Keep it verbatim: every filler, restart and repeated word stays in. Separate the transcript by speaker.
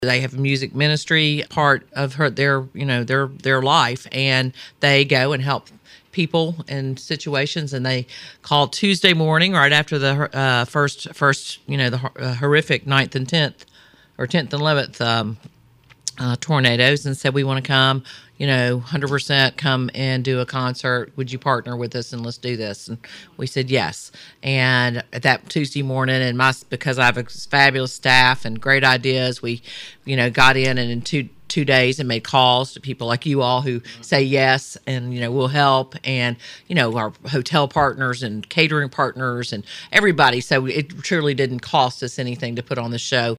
Speaker 1: They have a music ministry part of her their you know their their life, and they go and help people in situations. And they called Tuesday morning right after the uh, first first you know the uh, horrific ninth and tenth or tenth and eleventh um, uh, tornadoes, and said, we want to come, you know, one hundred percent come and do a concert. Would you partner with us and let's do this? And we said yes. And at that Tuesday morning, and my because I have a fabulous staff and great ideas, we, you know, got in and in two two days and made calls to people like you all who say yes, and you know we'll help, and you know our hotel partners and catering partners and everybody. So it truly didn't cost us anything to put on the show.